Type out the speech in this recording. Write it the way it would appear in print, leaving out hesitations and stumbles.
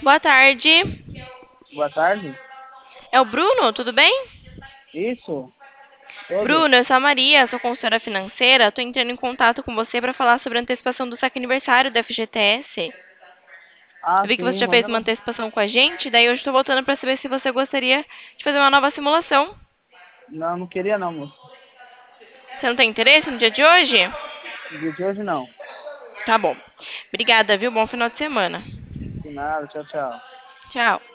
Boa tarde. Boa tarde. É o Bruno, tudo bem? Isso, tudo? Bruno, eu sou a Maria, sou consultora financeira. Estou entrando em contato com você para falar sobre a antecipação do saque aniversário da FGTS. Eu Ah, vi que você sim, já fez manda uma lá. antecipação com a gente, daí hoje estou voltando para saber se você gostaria de fazer uma nova simulação. Não, não queria não, moço. Você não tem interesse no dia de hoje? No dia de hoje não. Tá bom. Obrigada, viu? Bom final de semana. De nada, tchau, tchau. Tchau.